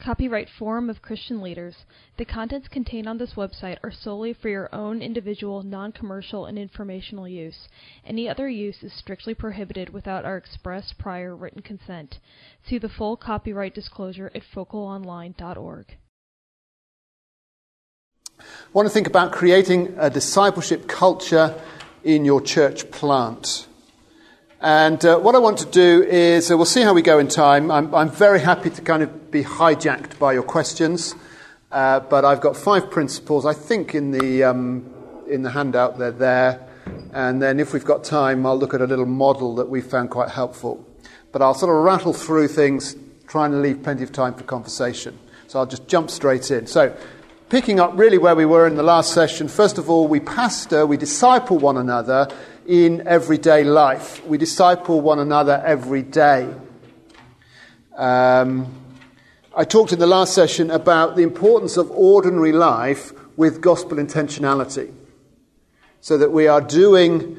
Copyright Forum of Christian Leaders. The contents contained on this website are solely for your own individual, non-commercial, and informational use. Any other use is strictly prohibited without our express prior written consent. See the full copyright disclosure at focalonline.org. I want to think about creating a discipleship culture in your church plant. And what I want to do is, we'll see how we go in time. I'm very happy to kind of be hijacked by your questions, but I've got 5 principles, I think, in the handout. They're there. And then if we've got time, I'll look at a little model that we found quite helpful. But I'll sort of rattle through things, trying to leave plenty of time for conversation. So I'll just jump straight in. So picking up really where we were in the last session, first of all, we disciple one another in everyday life. We disciple one another every day. I talked in the last session about the importance of ordinary life with gospel intentionality. So that we are doing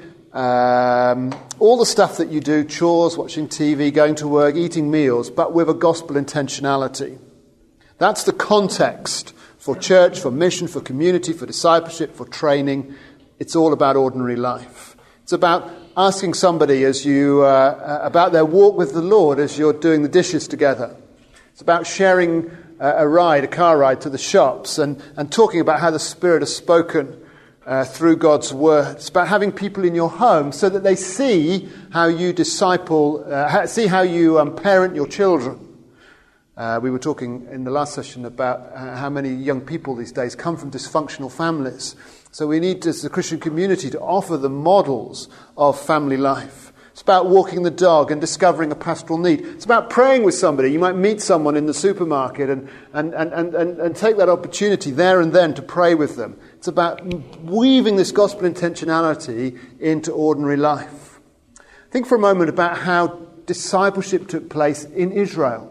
all the stuff that you do, chores, watching TV, going to work, eating meals, but with a gospel intentionality. That's the context for church, for mission, for community, for discipleship, for training. It's all about ordinary life. It's about asking somebody about their walk with the Lord as you're doing the dishes together. It's about sharing a car ride to the shops and talking about how the Spirit has spoken through God's Word. It's about having people in your home so that they see how you disciple, see how you parent your children. We were talking in the last session about how many young people these days come from dysfunctional families. So we need, as a Christian community, to offer them models of family life. It's about walking the dog and discovering a pastoral need. It's about praying with somebody. You might meet someone in the supermarket and take that opportunity there and then to pray with them. It's about weaving this gospel intentionality into ordinary life. Think for a moment about how discipleship took place in Israel.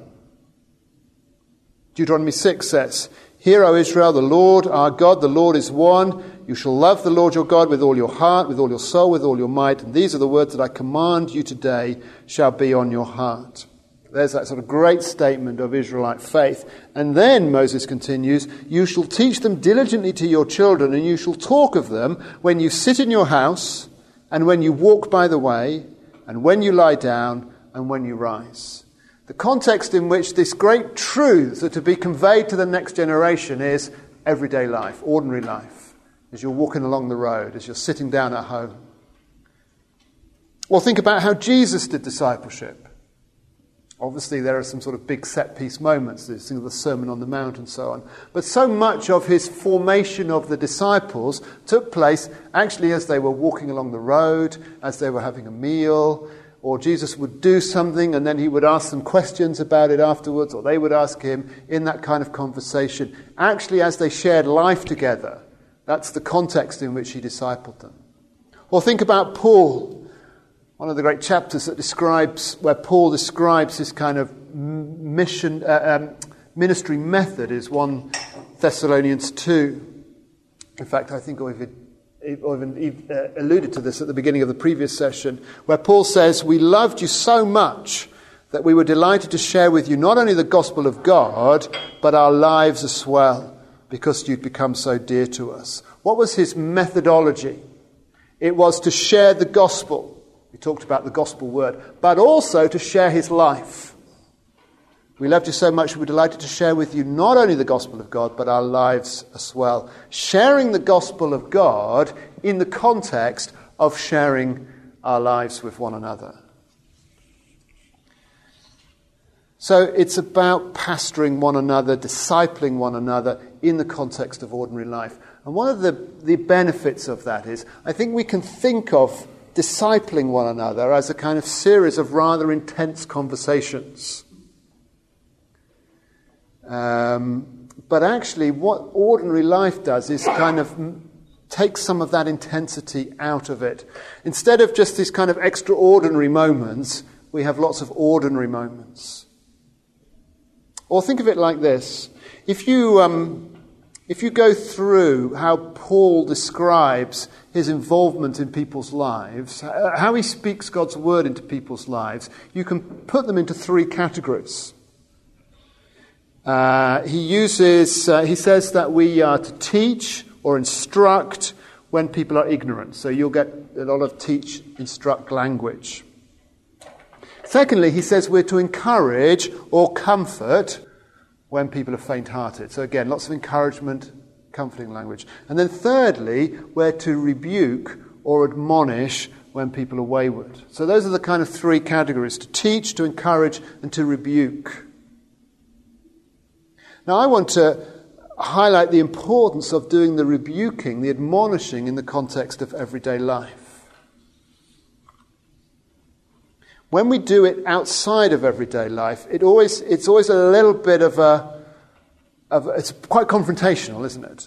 Deuteronomy 6 says, "Hear, O Israel, the Lord our God, the Lord is one. You shall love the Lord your God with all your heart, with all your soul, with all your might. And these are the words that I command you today shall be on your heart." There's that sort of great statement of Israelite faith. And then Moses continues, "You shall teach them diligently to your children, and you shall talk of them when you sit in your house, and when you walk by the way, and when you lie down, and when you rise." The context in which this great truths are to be conveyed to the next generation is everyday life, ordinary life, as you're walking along the road, as you're sitting down at home. Or think about how Jesus did discipleship. Obviously, there are some sort of big set-piece moments, there's things of the Sermon on the Mount and so on. But so much of his formation of the disciples took place actually as they were walking along the road, as they were having a meal, or Jesus would do something and then he would ask them questions about it afterwards, or they would ask him in that kind of conversation. Actually, as they shared life together, that's the context in which he discipled them. Or think about Paul. One of the great chapters where Paul describes his kind of ministry method is 1 Thessalonians 2. In fact, I think we've alluded to this at the beginning of the previous session, where Paul says, "We loved you so much that we were delighted to share with you not only the gospel of God, but our lives as well, because you'd become so dear to us." What was his methodology? It was to share the gospel. We talked about the gospel word, but also to share his life. "We loved you so much, we were delighted to share with you not only the gospel of God, but our lives as well." Sharing the gospel of God in the context of sharing our lives with one another. So it's about pastoring one another, discipling one another in the context of ordinary life. And one of the benefits of that is, I think we can think of discipling one another as a kind of series of rather intense conversations. But actually what ordinary life does is kind of take some of that intensity out of it. Instead of just these kind of extraordinary moments, we have lots of ordinary moments. Or think of it like this. If you go through how Paul describes his involvement in people's lives, how he speaks God's word into people's lives, you can put them into 3 categories. He says that we are to teach or instruct when people are ignorant. So you'll get a lot of teach, instruct language. Secondly, he says we're to encourage or comfort when people are faint-hearted. So again, lots of encouragement, comforting language. And then thirdly, we're to rebuke or admonish when people are wayward. So those are the kind of three categories: to teach, to encourage, and to rebuke. Now I want to highlight the importance of doing the rebuking, the admonishing in the context of everyday life. When we do it outside of everyday life, it's always a little bit of it's quite confrontational, isn't it?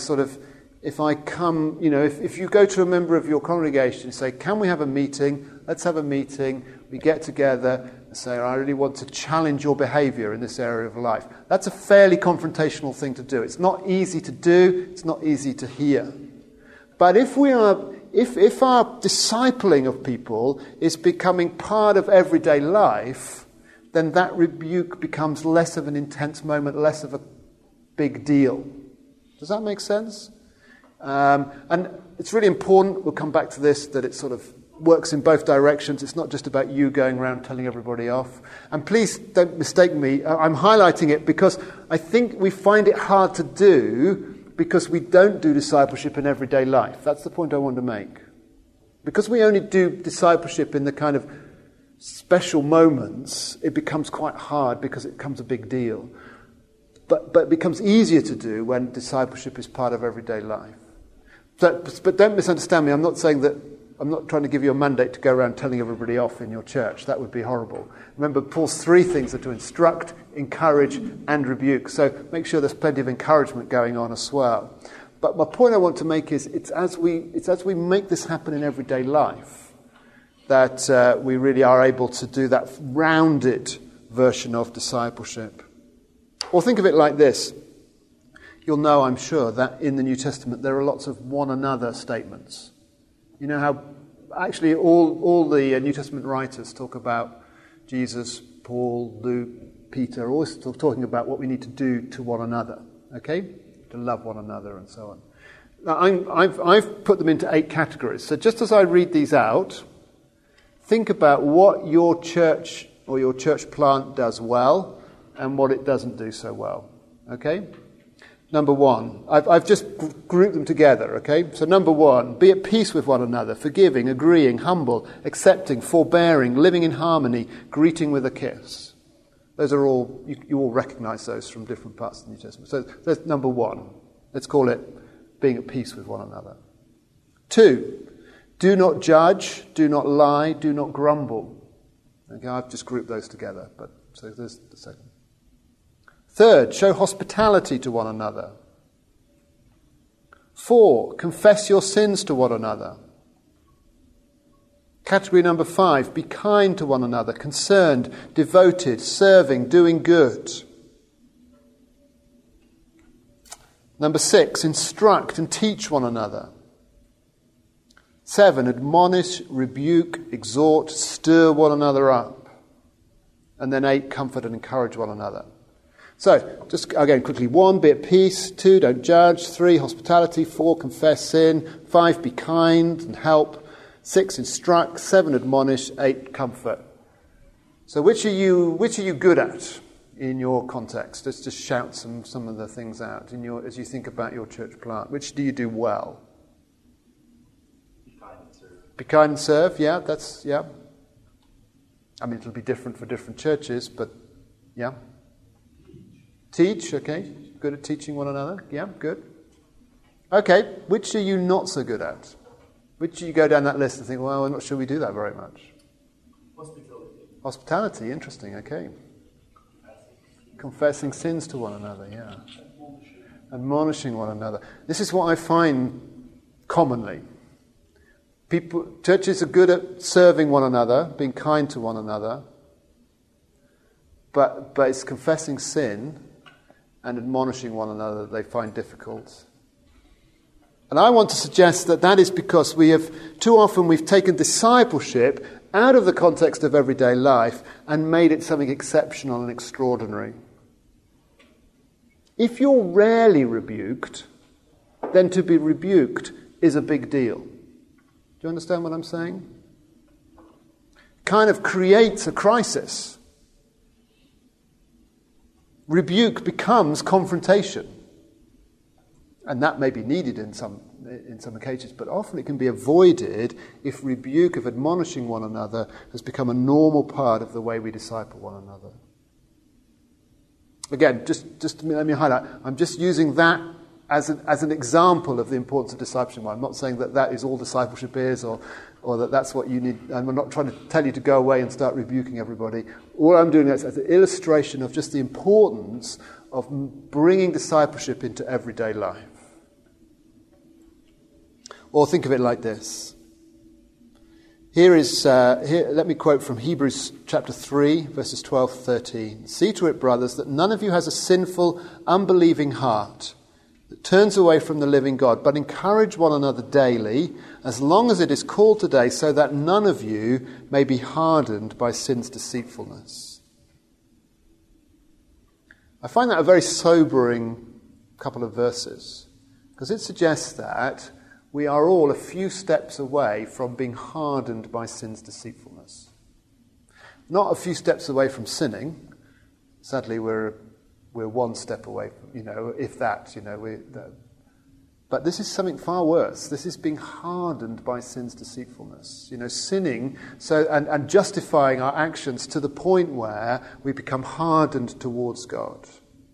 If I come, if you go to a member of your congregation and say, can we have a meeting? Let's have a meeting. We get together and say, I really want to challenge your behaviour in this area of life. That's a fairly confrontational thing to do. It's not easy to do. It's not easy to hear. But if our discipling of people is becoming part of everyday life, then that rebuke becomes less of an intense moment, less of a big deal. Does that make sense? And it's really important, we'll come back to this, that it sort of works in both directions. It's not just about you going around telling everybody off. And please don't mistake me, I'm highlighting it because I think we find it hard to do because we don't do discipleship in everyday life. That's the point I want to make. Because we only do discipleship in the kind of special moments, it becomes quite hard because it becomes a big deal. But it becomes easier to do when discipleship is part of everyday life. But don't misunderstand me. I'm not trying to give you a mandate to go around telling everybody off in your church. That would be horrible. Remember, Paul's three things are to instruct, encourage, and rebuke. So make sure there's plenty of encouragement going on as well. But my point I want to make is it's as we make this happen in everyday life that we really are able to do that rounded version of discipleship. Or think of it like this. You'll know, I'm sure, that in the New Testament there are lots of one another statements. You know how actually all the New Testament writers talk about Jesus, Paul, Luke, Peter, always talking about what we need to do to one another, okay? To love one another and so on. Now, I've put them into 8 categories. So just as I read these out, think about what your church or your church plant does well and what it doesn't do so well, okay? Number 1, I've just grouped them together, okay? So number 1, be at peace with one another, forgiving, agreeing, humble, accepting, forbearing, living in harmony, greeting with a kiss. Those are all, you all recognise those from different parts of the New Testament. So that's number 1. Let's call it being at peace with one another. 2, do not judge, do not lie, do not grumble. Okay, I've just grouped those together, but so there's the second. 3, show hospitality to one another. 4, confess your sins to one another. Category number 5, be kind to one another, concerned, devoted, serving, doing good. Number 6, instruct and teach one another. 7, admonish, rebuke, exhort, stir one another up. And then 8, comfort and encourage one another. So, just again quickly, 1, be at peace. 2, don't judge. 3, hospitality. 4, confess sin. 5, be kind and help. 6, instruct. 7, admonish. 8, comfort. So which are you good at in your context? Let's just shout some of the things out as you think about your church plant. Which do you do well? Be kind and serve. Be kind and serve, yeah. I mean, it'll be different for different churches, but yeah. Teach, okay. Good at teaching one another. Yeah, good. Okay, which are you not so good at? Which you go down that list and think, well, I'm not sure we do that very much. Hospitality, interesting, okay. Confessing sins to one another, yeah. Admonishing one another. This is what I find commonly. Churches are good at serving one another, being kind to one another, but it's confessing sin and admonishing one another that they find difficult. And I want to suggest that is because too often we've taken discipleship out of the context of everyday life and made it something exceptional and extraordinary. If you're rarely rebuked, then to be rebuked is a big deal. Do you understand what I'm saying? Kind of creates a crisis. Rebuke becomes confrontation. And that may be needed in some occasions, but often it can be avoided if rebuke, of admonishing one another, has become a normal part of the way we disciple one another. Again, just let me highlight, I'm just using that as an example of the importance of discipleship. I'm not saying that is all discipleship is, or that that's what you need. I'm not trying to tell you to go away and start rebuking everybody. All I'm doing is as an illustration of just the importance of bringing discipleship into everyday life. Or think of it like this. Here, let me quote from Hebrews chapter 3, verses 12 to 13. See to it, brothers, that none of you has a sinful, unbelieving heart that turns away from the living God, but encourage one another daily, as long as it is called today, so that none of you may be hardened by sin's deceitfulness. I find that a very sobering couple of verses, because it suggests that we are all a few steps away from being hardened by sin's deceitfulness. Not a few steps away from sinning. Sadly, we're one step away from, if that, but this is something far worse. This is being hardened by sin's deceitfulness. Sinning and justifying our actions to the point where we become hardened towards God.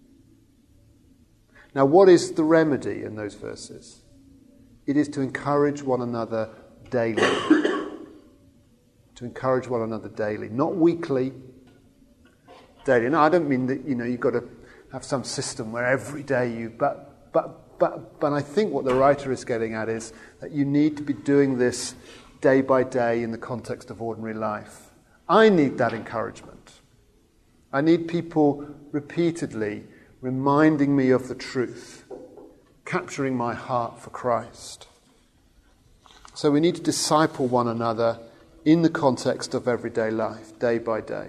Now, what is the remedy in those verses? It is to encourage one another daily. To encourage one another daily, not weekly, daily. Now, I don't mean that you've got to have some system where every day but I think what the writer is getting at is that you need to be doing this day by day in the context of ordinary life. I need that encouragement. I need people repeatedly reminding me of the truth, capturing my heart for Christ. So we need to disciple one another in the context of everyday life, day by day.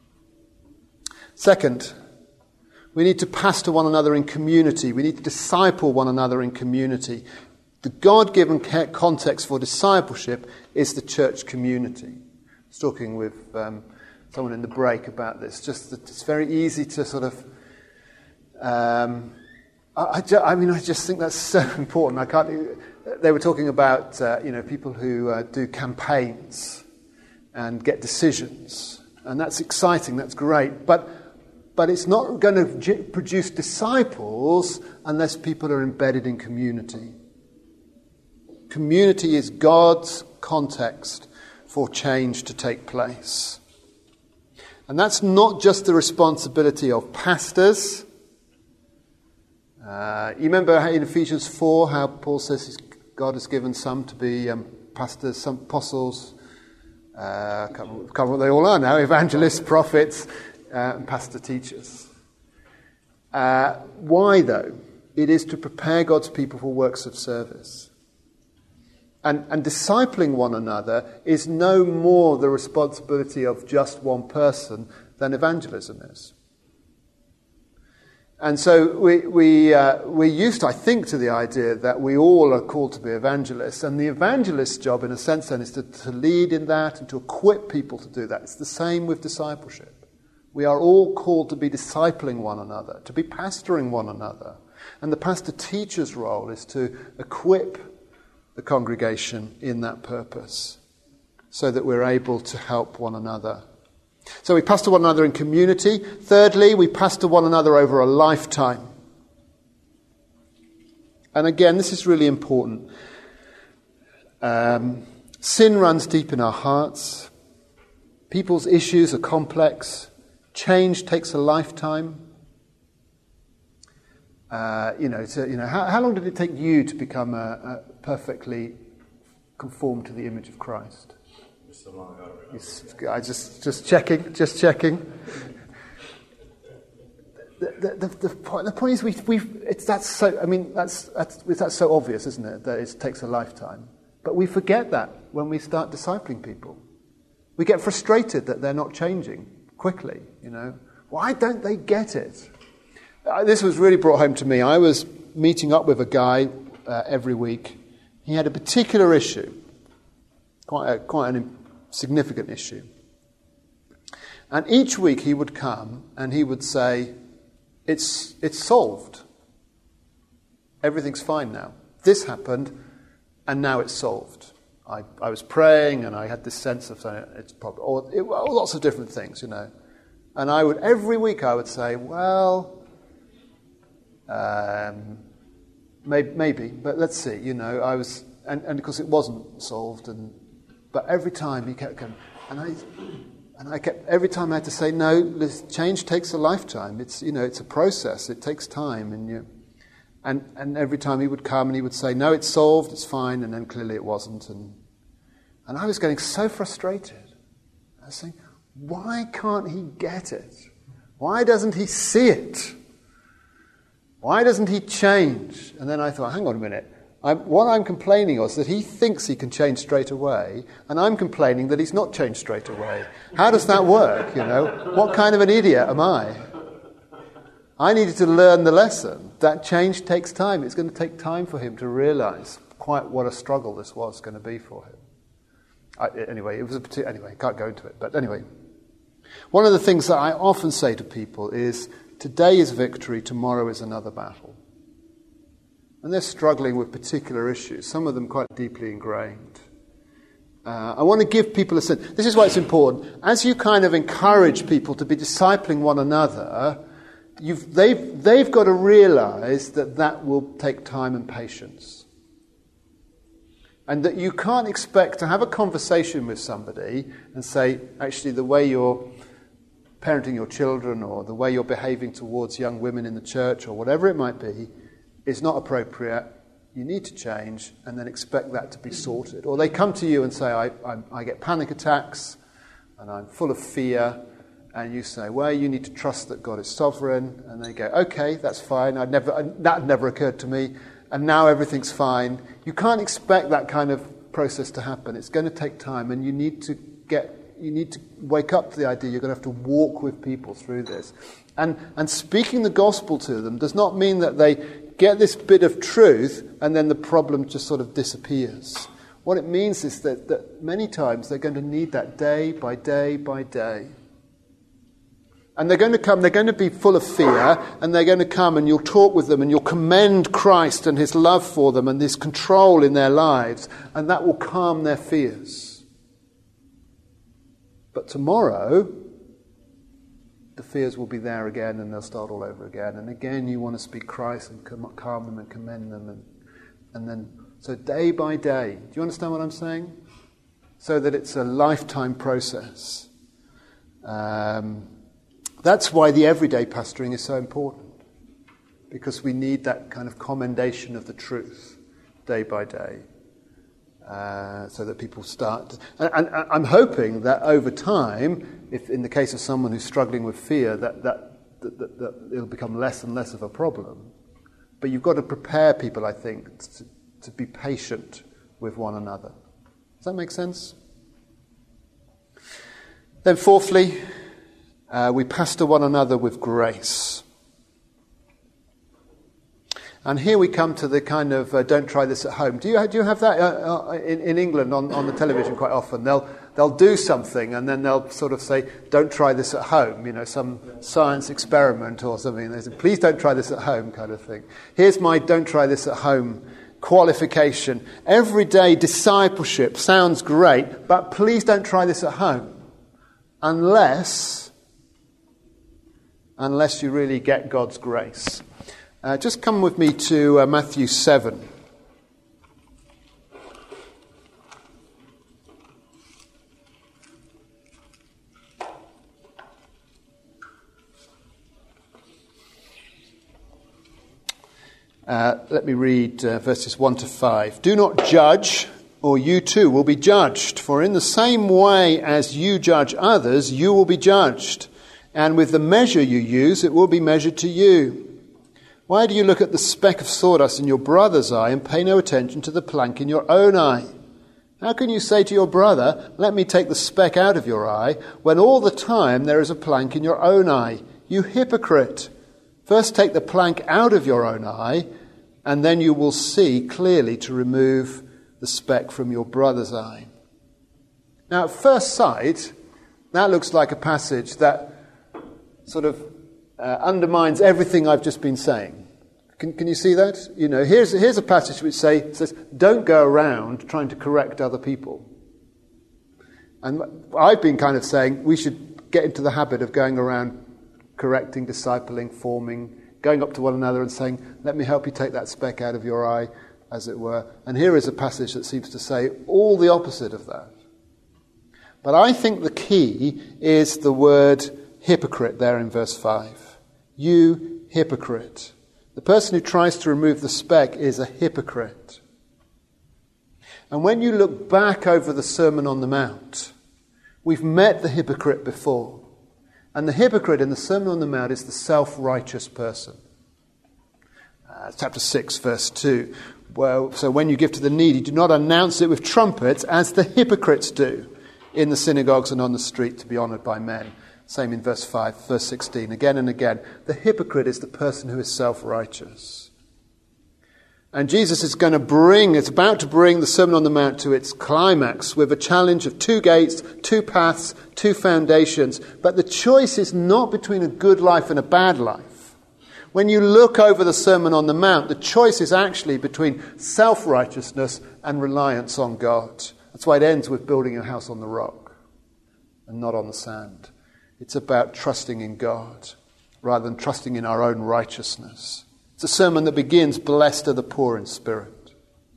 Second, we need to pastor one another in community. We need to disciple one another in community. The God-given context for discipleship is the church community. I was talking with someone in the break about this. Just that it's very easy to sort of... I just think that's so important. They were talking about people who do campaigns and get decisions, and that's exciting. That's great, but it's not going to produce disciples unless people are embedded in community. Community is God's context for change to take place, and that's not just the responsibility of pastors. You remember in Ephesians 4 how Paul says God has given some to be pastors, some apostles, I can't remember what they all are now, evangelists, prophets, and pastor teachers. Why, though? It is to prepare God's people for works of service. And discipling one another is no more the responsibility of just one person than evangelism is. And so we're used, I think, to the idea that we all are called to be evangelists. And the evangelist's job, in a sense, then, is to lead in that and to equip people to do that. It's the same with discipleship. We are all called to be discipling one another, to be pastoring one another. And the pastor-teacher's role is to equip the congregation in that purpose so that we're able to help one another. So we pastor one another in community. Thirdly, we pastor one another over a lifetime. And again, this is really important. Sin runs deep in our hearts. People's issues are complex. Change takes a lifetime. How long did it take you to become perfectly conformed to the image of Christ? So long ago. I just checking. The point is that's so obvious, isn't it? That it takes a lifetime, but we forget that when we start discipling people. We get frustrated that they're not changing quickly. Why don't they get it? this was really brought home to me. I was meeting up with a guy every week. He had a particular issue, quite a significant issue. And each week he would come and he would say, it's solved. Everything's fine now. This happened and now it's solved. I was praying and I had this sense of saying it's probably, or lots of different things, And every week I would say, well, maybe, but let's see, I was, and because it wasn't solved, but every time he kept coming, every time I had to say, no, change takes a lifetime. It's, it's a process. It takes time. And every time he would come and he would say, no, it's solved, it's fine. And then clearly it wasn't. And I was getting so frustrated. I was saying, why can't he get it? Why doesn't he see it? Why doesn't he change? And then I thought, hang on a minute. What I'm complaining of is that he thinks he can change straight away, and I'm complaining that he's not changed straight away. How does that work, What kind of an idiot am I? I needed to learn the lesson that change takes time. It's going to take time for him to realize quite what a struggle this was going to be for him. Anyway, can't go into it. But anyway, one of the things that I often say to people is, today is victory, tomorrow is another battle. And they're struggling with particular issues, some of them quite deeply ingrained. I want to give people a sense. This is why it's important. As you kind of encourage people to be discipling one another, they've got to realize that will take time and patience. And that you can't expect to have a conversation with somebody and say, actually, the way you're parenting your children or the way you're behaving towards young women in the church or whatever it might be is not appropriate. You need to change, and then expect that to be sorted. Or they come to you and say, I get panic attacks and I'm full of fear. And you say, well, you need to trust that God is sovereign. And they go, okay, that's fine. That never occurred to me. And now everything's fine. You can't expect that kind of process to happen. It's going to take time, and you need to wake up to the idea you're going to have to walk with people through this. And speaking the gospel to them does not mean that they get this bit of truth and then the problem just sort of disappears. What it means is that many times they're going to need that day by day by day. And they're going to be full of fear, and they're going to come and you'll talk with them and you'll commend Christ and his love for them and his control in their lives, and that will calm their fears. But tomorrow, the fears will be there again and they'll start all over again. And again, you want to speak Christ and calm them and commend them. And then, so day by day, do you understand what I'm saying? So that it's a lifetime process. That's why the everyday pastoring is so important. Because we need that kind of commendation of the truth day by day. So that people start... And I'm hoping that over time, if in the case of someone who's struggling with fear, that it'll become less and less of a problem. But you've got to prepare people, I think, to be patient with one another. Does that make sense? Then fourthly, we pastor one another with grace. And here we come to the kind of don't try this at home. Do you have that in England on the television quite often? They'll do something and then they'll sort of say, don't try this at home, some science experiment or something. They say, please don't try this at home kind of thing. Here's my don't try this at home qualification. Everyday discipleship sounds great, but please don't try this at home. Unless you really get God's grace. Just come with me to Matthew 7. Let me read verses 1 to 5. Do not judge, or you too will be judged. For in the same way as you judge others, you will be judged. And with the measure you use, it will be measured to you. Why do you look at the speck of sawdust in your brother's eye and pay no attention to the plank in your own eye? How can you say to your brother, let me take the speck out of your eye, when all the time there is a plank in your own eye? You hypocrite! First take the plank out of your own eye, and then you will see clearly to remove the speck from your brother's eye. Now, at first sight, that looks like a passage that sort of undermines everything I've just been saying. Can you see that? Here's a passage which says, don't go around trying to correct other people. And I've been kind of saying we should get into the habit of going around correcting, discipling, forming, going up to one another and saying, let me help you take that speck out of your eye, as it were. And here is a passage that seems to say all the opposite of that. But I think the key is the word hypocrite there in verse 5. You hypocrite. The person who tries to remove the speck is a hypocrite. And when you look back over the Sermon on the Mount, we've met the hypocrite before. And the hypocrite in the Sermon on the Mount is the self-righteous person. Chapter 6, verse 2. Well, so when you give to the needy, do not announce it with trumpets, as the hypocrites do in the synagogues and on the street to be honoured by men. Same in verse 5, verse 16. Again and again, the hypocrite is the person who is self-righteous. And Jesus is about to bring the Sermon on the Mount to its climax with a challenge of 2 gates, 2 paths, 2 foundations. But the choice is not between a good life and a bad life. When you look over the Sermon on the Mount, the choice is actually between self-righteousness and reliance on God. That's why it ends with building your house on the rock and not on the sand. It's about trusting in God rather than trusting in our own righteousness. It's a sermon that begins, blessed are the poor in spirit.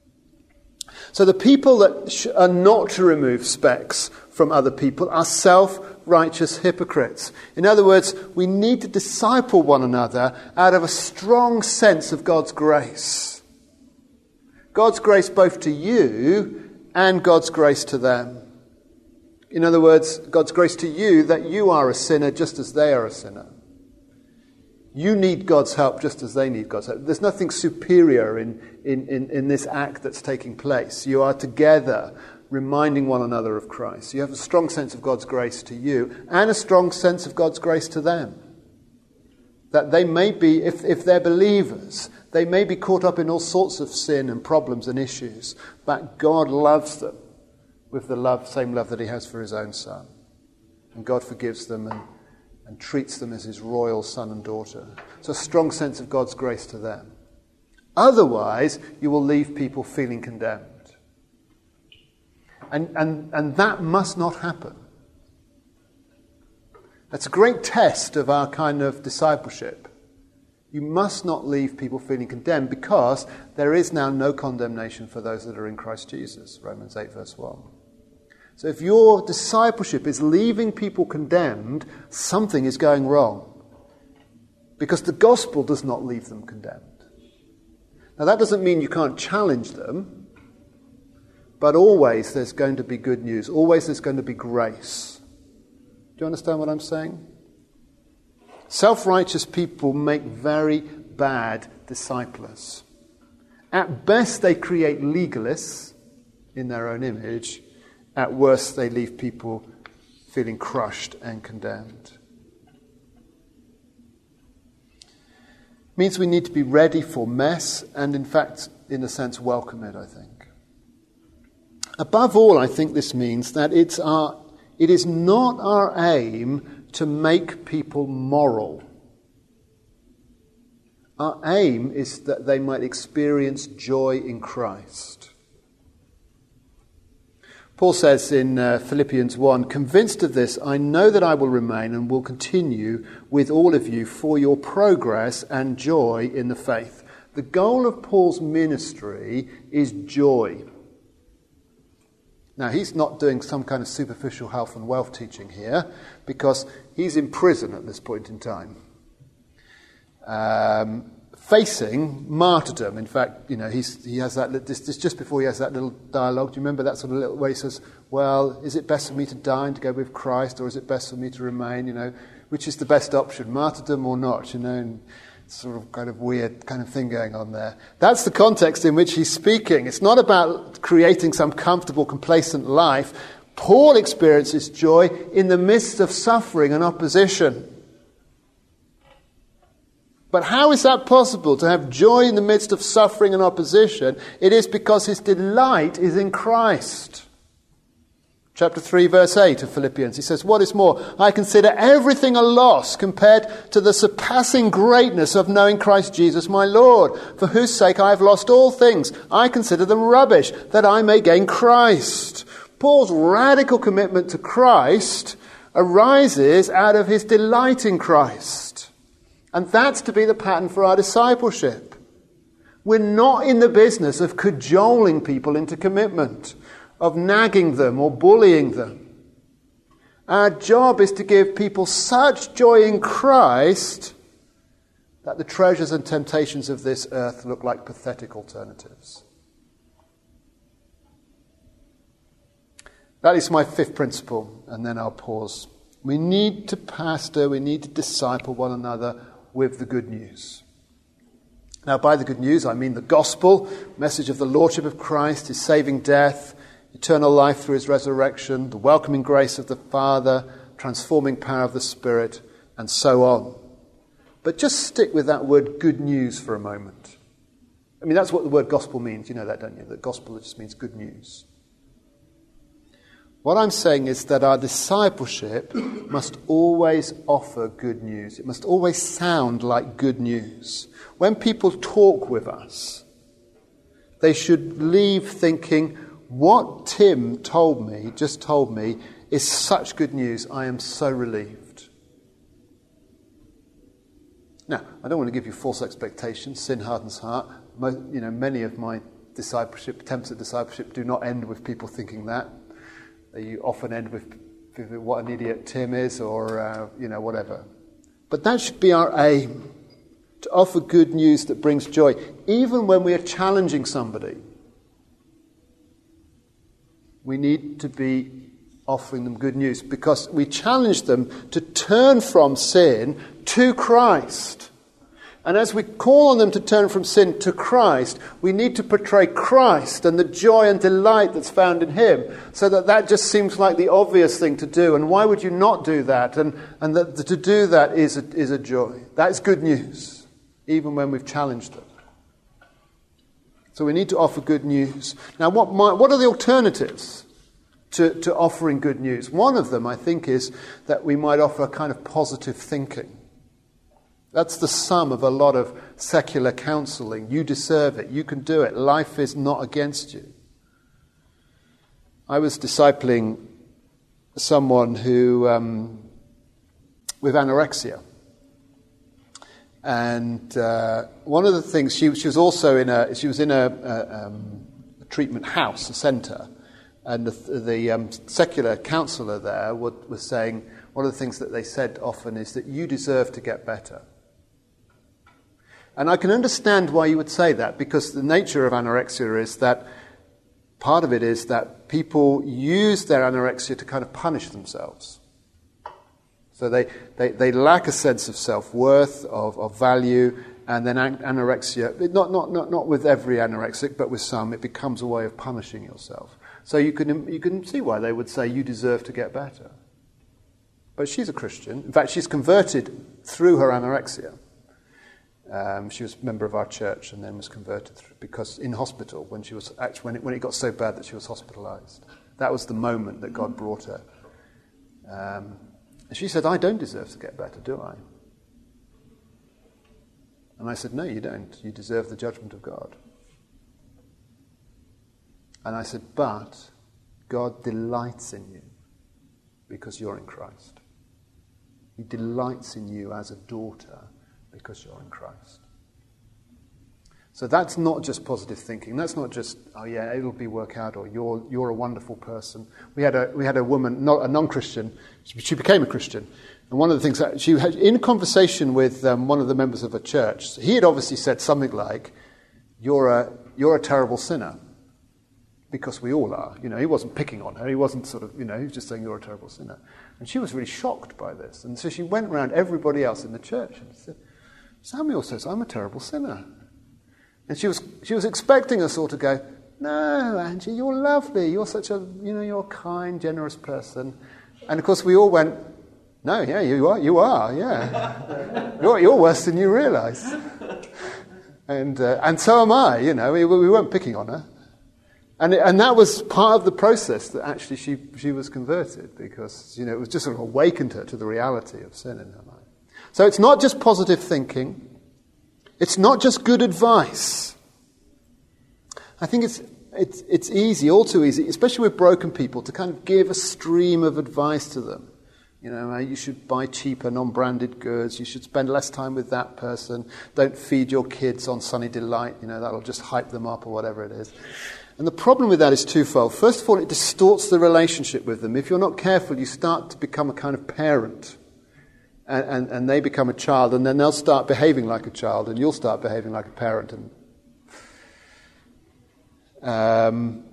So the people that are not to remove specks from other people are self-righteous hypocrites. In other words, we need to disciple one another out of a strong sense of God's grace. God's grace both to you and God's grace to them. In other words, God's grace to you that you are a sinner just as they are a sinner. You need God's help just as they need God's help. There's nothing superior in this act that's taking place. You are together reminding one another of Christ. You have a strong sense of God's grace to you and a strong sense of God's grace to them. That they may be, if they're believers, they may be caught up in all sorts of sin and problems and issues, but God loves them with the same love that he has for his own son. And God forgives them and treats them as his royal son and daughter. So a strong sense of God's grace to them. Otherwise, you will leave people feeling condemned. And that must not happen. That's a great test of our kind of discipleship. You must not leave people feeling condemned, because there is now no condemnation for those that are in Christ Jesus. Romans 8 verse 1. So if your discipleship is leaving people condemned, something is going wrong. Because the gospel does not leave them condemned. Now that doesn't mean you can't challenge them, but always there's going to be good news. Always there's going to be grace. Do you understand what I'm saying? Self-righteous people make very bad disciplers. At best they create legalists in their own image. At worst, they leave people feeling crushed and condemned. It means we need to be ready for mess and, in fact, in a sense, welcome it, I think. Above all, I think this means that it is not our aim to make people moral. Our aim is that they might experience joy in Christ. Paul says in Philippians 1, "Convinced of this, I know that I will remain and will continue with all of you for your progress and joy in the faith." The goal of Paul's ministry is joy. Now, he's not doing some kind of superficial health and wealth teaching here, because he's in prison at this point in time. Facing martyrdom. In fact, he has that. This just before he has that little dialogue. Do you remember that sort of little way he says, "Well, is it best for me to die and to go with Christ, or is it best for me to remain? Which is the best option, martyrdom or not?" And sort of kind of weird kind of thing going on there. That's the context in which he's speaking. It's not about creating some comfortable, complacent life. Paul experiences joy in the midst of suffering and opposition. But how is that possible, to have joy in the midst of suffering and opposition? It is because his delight is in Christ. Chapter 3, verse 8 of Philippians, he says, "What is more, I consider everything a loss compared to the surpassing greatness of knowing Christ Jesus my Lord, for whose sake I have lost all things. I consider them rubbish, that I may gain Christ." Paul's radical commitment to Christ arises out of his delight in Christ. And that's to be the pattern for our discipleship. We're not in the business of cajoling people into commitment, of nagging them or bullying them. Our job is to give people such joy in Christ that the treasures and temptations of this earth look like pathetic alternatives. That is my fifth principle, and then I'll pause. We need to pastor, we need to disciple one another with the good news. Now, by the good news, I mean the gospel, message of the Lordship of Christ, his saving death, eternal life through his resurrection, the welcoming grace of the Father, transforming power of the Spirit, and so on. But just stick with that word good news for a moment. I mean, that's what the word gospel means. You know that, don't you? That gospel just means good news. What I'm saying is that our discipleship must always offer good news. It must always sound like good news. When people talk with us, they should leave thinking, what Tim just told me, is such good news. I am so relieved. Now, I don't want to give you false expectations. Sin hardens heart. Many of my attempts at discipleship do not end with people thinking that. They often end with what an idiot Tim is, or whatever. But that should be our aim, to offer good news that brings joy, even when we are challenging somebody. We need to be offering them good news because we challenge them to turn from sin to Christ. And as we call on them to turn from sin to Christ, we need to portray Christ and the joy and delight that's found in him, so that just seems like the obvious thing to do. And why would you not do that? And that to do that is a joy. That's good news, even when we've challenged them. So we need to offer good news. Now, what are the alternatives to offering good news? One of them, I think, is that we might offer a kind of positive thinking. That's the sum of a lot of secular counselling. You deserve it. You can do it. Life is not against you. I was discipling someone who, with anorexia. And one of the things, she was in a treatment house, a centre. And the secular counsellor there was saying, one of the things that they said often is that you deserve to get better. And I can understand why you would say that, because the nature of anorexia is that part of it is that people use their anorexia to kind of punish themselves. So they lack a sense of self-worth, of value, and then anorexia, not with every anorexic, but with some, it becomes a way of punishing yourself. So you can see why they would say you deserve to get better. But she's a Christian. In fact, she's converted through her anorexia. She was a member of our church and then was converted because in hospital when it got so bad that she was hospitalized. That was the moment that God brought her. And she said, I don't deserve to get better, do I? And I said, no, you don't. You deserve the judgment of God. And I said, but God delights in you because you're in Christ. He delights in you as a daughter because you're in Christ. So that's not just positive thinking. That's not just, oh yeah, it'll be work out, or you're a wonderful person. We had a woman, not a non-Christian. She became a Christian, and one of the things that she had in conversation with one of the members of a church, he had obviously said something like, "You're a terrible sinner," because we all are. He wasn't picking on her. He wasn't he was just saying you're a terrible sinner, and she was really shocked by this. And so she went around everybody else in the church and said, Samuel says I'm a terrible sinner. And she was expecting us all to go, no, Angie, you're lovely. You're such a, you're a kind, generous person. And of course we all went, No, yeah, you are, yeah. You're worse than you realise. And so am I, we weren't picking on her. And that was part of the process that actually she was converted, because, it was just sort of awakened her to the reality of sin in her life. So it's not just positive thinking. It's not just good advice. I think it's easy, all too easy, especially with broken people, to kind of give a stream of advice to them. You should buy cheaper, non-branded goods. You should spend less time with that person. Don't feed your kids on Sunny Delight. That'll just hype them up or whatever it is. And the problem with that is twofold. First of all, it distorts the relationship with them. If you're not careful, you start to become a kind of parent. And they become a child, and then they'll start behaving like a child, and you'll start behaving like a parent. And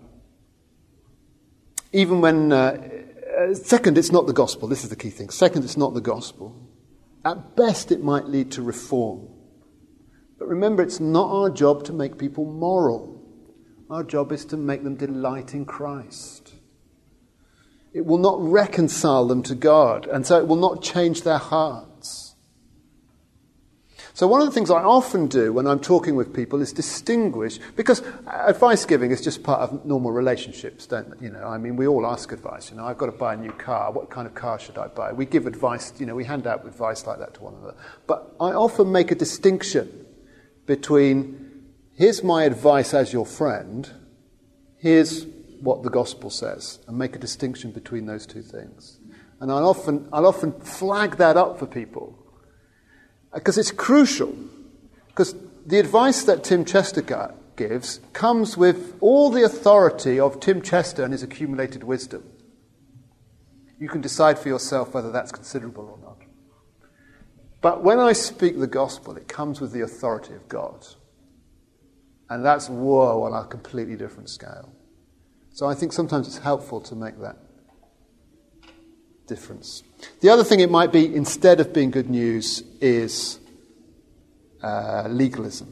even when... second, it's not the gospel. This is the key thing. Second, it's not the gospel. At best, it might lead to reform. But remember, it's not our job to make people moral. Our job is to make them delight in Christ. It will not reconcile them to God, and so it will not change their hearts. So one of the things I often do when I'm talking with people is distinguish, because advice giving is just part of normal relationships, we all ask advice. I've got to buy a new car. What kind of car should I buy? We give advice, we hand out advice like that to one another. But I often make a distinction between, here's my advice as your friend, here's what the gospel says, and make a distinction between those two things. And I'll often flag that up for people, because it's crucial. Because the advice that Tim Chester gives comes with all the authority of Tim Chester and his accumulated wisdom. You can decide for yourself whether that's considerable or not. But when I speak the gospel, it comes with the authority of God. And that's on a completely different scale. So I think sometimes it's helpful to make that difference. The other thing it might be, instead of being good news, is legalism.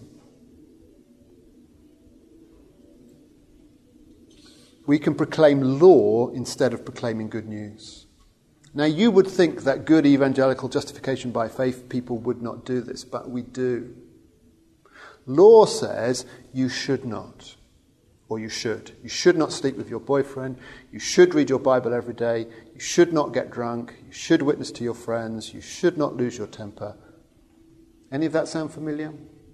We can proclaim law instead of proclaiming good news. Now, you would think that good evangelical justification by faith people would not do this, but we do. Law says you should not. Or you should. You should not sleep with your boyfriend. You should read your Bible every day. You should not get drunk. You should witness to your friends. You should not lose your temper. Any of that sound familiar?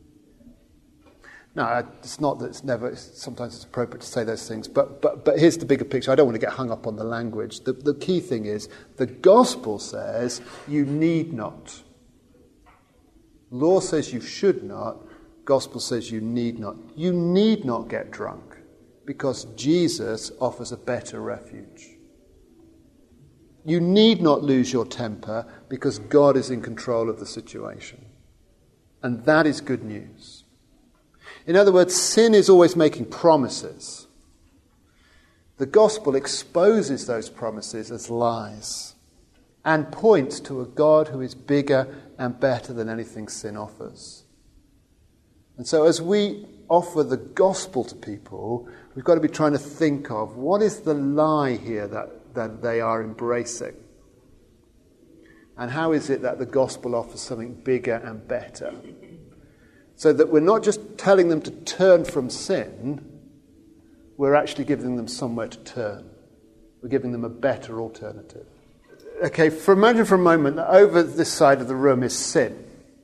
No, it's not that it's never... Sometimes it's appropriate to say those things. But here's the bigger picture. I don't want to get hung up on the language. The key thing is the gospel says you need not. Law says you should not. Gospel says you need not. You need not get drunk, because Jesus offers a better refuge. You need not lose your temper, because God is in control of the situation. And that is good news. In other words, sin is always making promises. The gospel exposes those promises as lies and points to a God who is bigger and better than anything sin offers. And so as we offer the gospel to people, we've got to be trying to think of what is the lie here that they are embracing? And how is it that the gospel offers something bigger and better? So that we're not just telling them to turn from sin, we're actually giving them somewhere to turn. We're giving them a better alternative. Okay, imagine for a moment that over this side of the room is sin.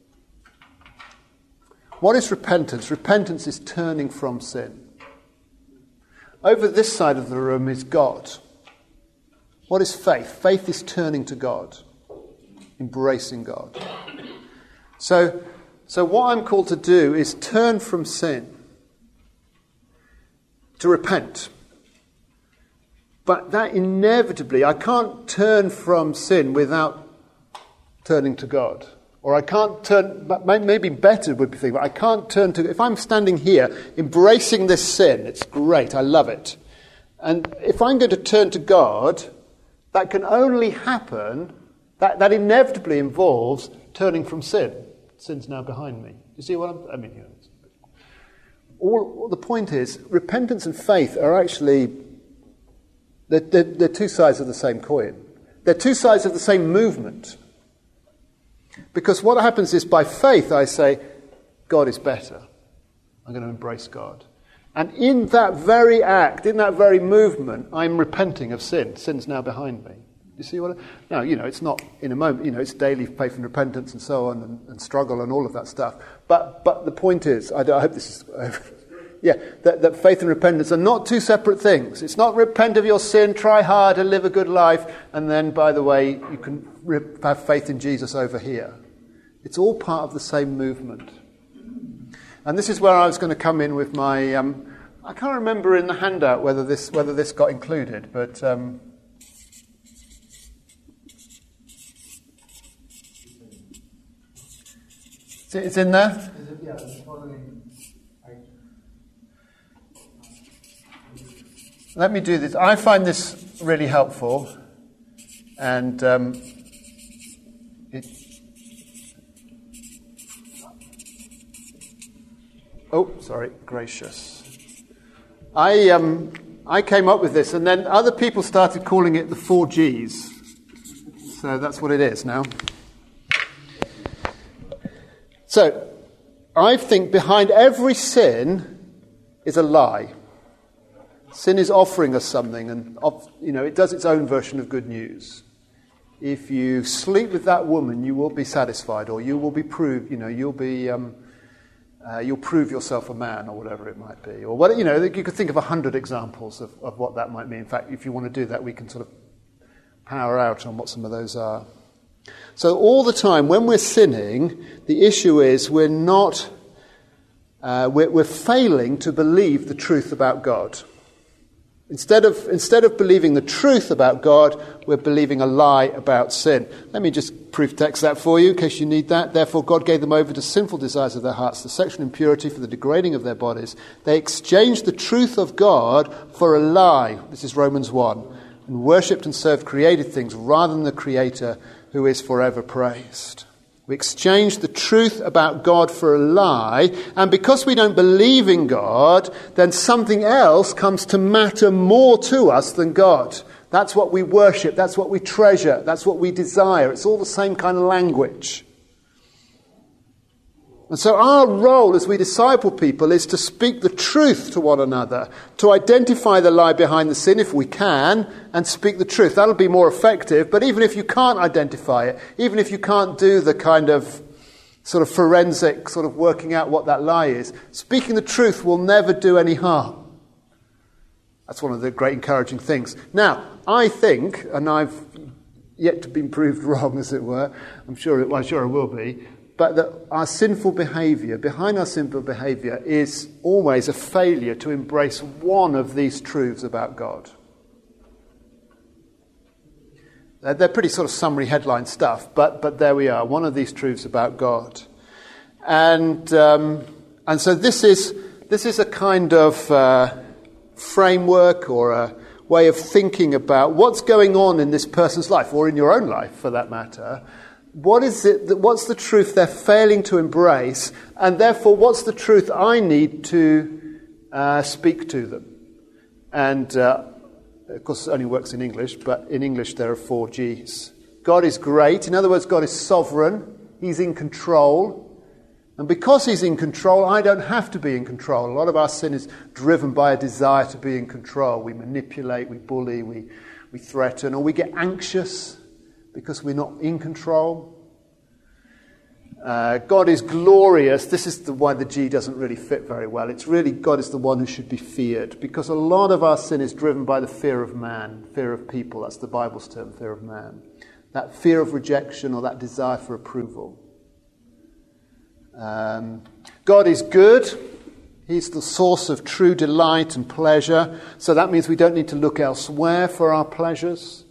What is repentance? Repentance is turning from sin. Over this side of the room is God. What is faith? Faith is turning to God, embracing God. So what I'm called to do is turn from sin, to repent. But that inevitably, I can't turn from sin without turning to God. Or I can't turn, but maybe better would be the thing, but I can't turn to, if I'm standing here embracing this sin, it's great, I love it. And if I'm going to turn to God, that can only happen, that inevitably involves turning from sin. Sin's now behind me. You see what the point is, repentance and faith are actually, they're two sides of the same coin. They're two sides of the same movement. Because what happens is, by faith, I say, God is better. I'm going to embrace God. And in that very act, in that very movement, I'm repenting of sin. Sin's now behind me. You see what? No, it's not in a moment. It's daily faith and repentance and so on, and struggle and all of that stuff. But the point is, I hope this is over. Yeah, that faith and repentance are not two separate things. It's not repent of your sin, try hard and live a good life, and then, by the way, you can have faith in Jesus over here. It's all part of the same movement. And this is where I was going to come in with my... I can't remember in the handout whether this got included, but... It's in there? Yeah, it's following. Let me do this. I find this really helpful, and gracious. I came up with this, and then other people started calling it the 4 Gs. So that's what it is now. So, I think behind every sin is a lie. Sin is offering us something, and it does its own version of good news. If you sleep with that woman, you will be satisfied, or you will be proved. You'll prove yourself a man, or whatever it might be, or what. You could think of 100 examples of what that might mean. In fact, if you want to do that, we can sort of power out on what some of those are. So all the time, when we're sinning, the issue is we're failing to believe the truth about God. Instead of believing the truth about God, we're believing a lie about sin. Let me just proof text that for you, in case you need that. Therefore, God gave them over to sinful desires of their hearts, the sexual impurity for the degrading of their bodies. They exchanged the truth of God for a lie. This is Romans 1. And worshipped and served created things rather than the Creator, who is forever praised. We exchange the truth about God for a lie, and because we don't believe in God, then something else comes to matter more to us than God. That's what we worship, that's what we treasure, that's what we desire. It's all the same kind of language. And so our role as we disciple people is to speak the truth to one another, to identify the lie behind the sin if we can, and speak the truth. That'll be more effective, but even if you can't identify it, even if you can't do the kind of sort of forensic sort of working out what that lie is, speaking the truth will never do any harm. That's one of the great encouraging things. Now, I think, and I've yet to be proved wrong, as it were, I'm sure I will be, but that our sinful behaviour, behind our sinful behaviour, is always a failure to embrace one of these truths about God. They're pretty sort of summary headline stuff, but there we are, one of these truths about God. And so this is a kind of framework or a way of thinking about what's going on in this person's life, or in your own life for that matter. What's the truth they're failing to embrace, and therefore what's the truth I need to speak to them? And of course it only works in English, but in English there are 4 Gs. God is great. In other words, God is sovereign. He's in control. And because he's in control, I don't have to be in control. A lot of our sin is driven by a desire to be in control. We manipulate, we bully, we threaten, or we get anxious because we're not in control. God is glorious. This is why the G doesn't really fit very well. It's really God is the one who should be feared, because a lot of our sin is driven by the fear of man, fear of people. That's the Bible's term, fear of man. That fear of rejection or that desire for approval. God is good. He's the source of true delight and pleasure. So that means we don't need to look elsewhere for our pleasures.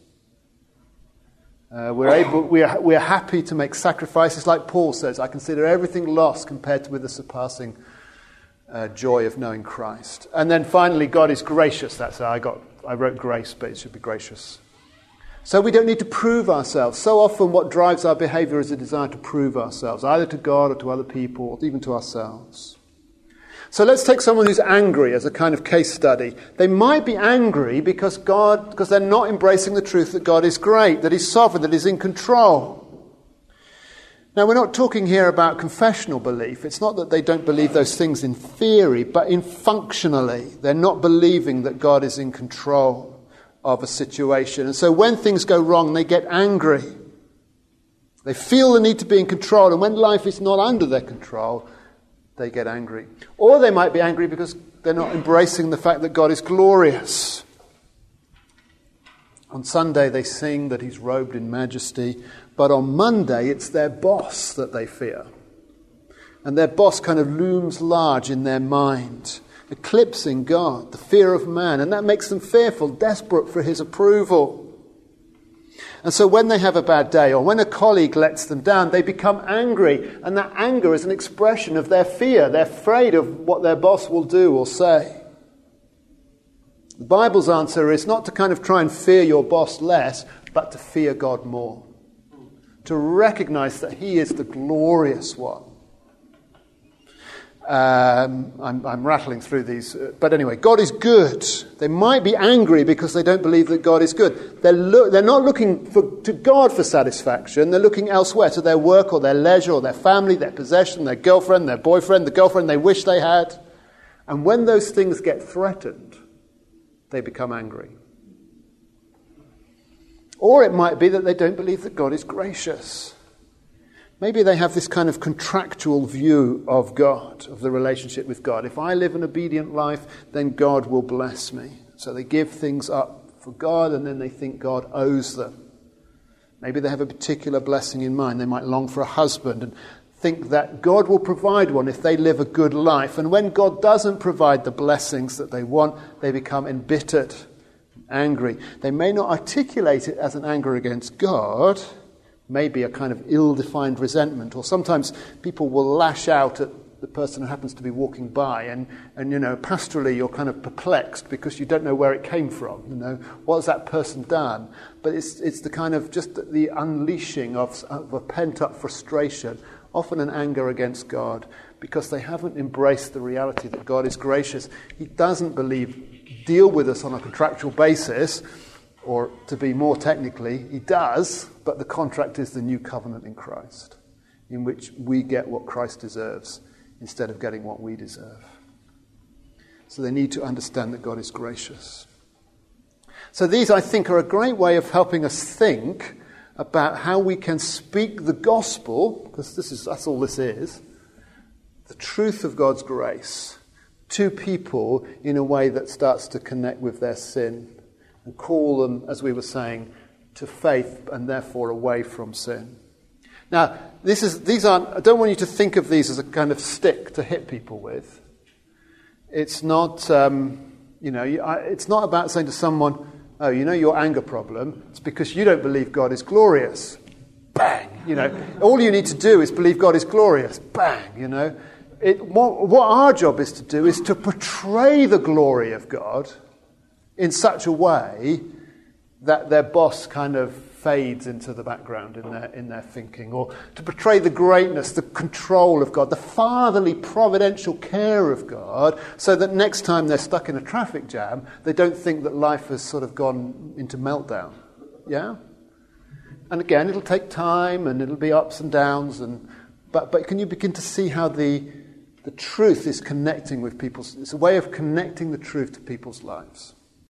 We are happy to make sacrifices, like Paul says. I consider everything lost compared with the surpassing joy of knowing Christ. And then finally, God is gracious. That's how I wrote grace, but it should be gracious. So we don't need to prove ourselves. So often what drives our behaviour is a desire to prove ourselves, either to God or to other people, or even to ourselves. So let's take someone who's angry as a kind of case study. They might be angry because they're not embracing the truth that God is great, that He's sovereign, that He's in control. Now, we're not talking here about confessional belief. It's not that they don't believe those things in theory, but in functionally. They're not believing that God is in control of a situation. And so when things go wrong, they get angry. They feel the need to be in control, and when life is not under their control, they get angry. Or they might be angry because they're not embracing the fact that God is glorious. On Sunday they sing that He's robed in majesty, but on Monday it's their boss that they fear. And their boss kind of looms large in their mind, eclipsing God, the fear of man, and that makes them fearful, desperate for His approval. And so when they have a bad day, or when a colleague lets them down, they become angry. And that anger is an expression of their fear. They're afraid of what their boss will do or say. The Bible's answer is not to kind of try and fear your boss less, but to fear God more. To recognize that He is the glorious one. I'm rattling through these. But anyway, God is good. They might be angry because they don't believe that God is good. They're not looking to God for satisfaction. They're looking elsewhere, to their work or their leisure or their family, their possession, their girlfriend, their boyfriend, the girlfriend they wish they had. And when those things get threatened, they become angry. Or it might be that they don't believe that God is gracious. Maybe they have this kind of contractual view of God, of the relationship with God. If I live an obedient life, then God will bless me. So they give things up for God, and then they think God owes them. Maybe they have a particular blessing in mind. They might long for a husband and think that God will provide one if they live a good life. And when God doesn't provide the blessings that they want, they become embittered, angry. They may not articulate it as an anger against God, maybe a kind of ill-defined resentment, or sometimes people will lash out at the person who happens to be walking by, and pastorally you're kind of perplexed because you don't know where it came from. What has that person done? But it's the kind of just the unleashing of a pent-up frustration, often an anger against God, because they haven't embraced the reality that God is gracious. He doesn't deal with us on a contractual basis. Or to be more technically, He does, but the contract is the new covenant in Christ, in which we get what Christ deserves instead of getting what we deserve. So they need to understand that God is gracious. So these, I think, are a great way of helping us think about how we can speak the gospel, because that's all this is, the truth of God's grace, to people in a way that starts to connect with their sin and call them, as we were saying, to faith and therefore away from sin. Now, these aren't. I don't want you to think of these as a kind of stick to hit people with. It's not, it's not about saying to someone, "Oh, your anger problem. It's because you don't believe God is glorious." Bang. All you need to do is believe God is glorious. Bang. What our job is to do is to portray the glory of God in such a way that their boss kind of fades into the background in their thinking, or to portray the greatness, the control of God, the fatherly providential care of God, so that next time they're stuck in a traffic jam, they don't think that life has sort of gone into meltdown. Yeah? And again, it'll take time and it'll be ups and downs, but can you begin to see how the truth is connecting with people's... It's a way of connecting the truth to people's lives.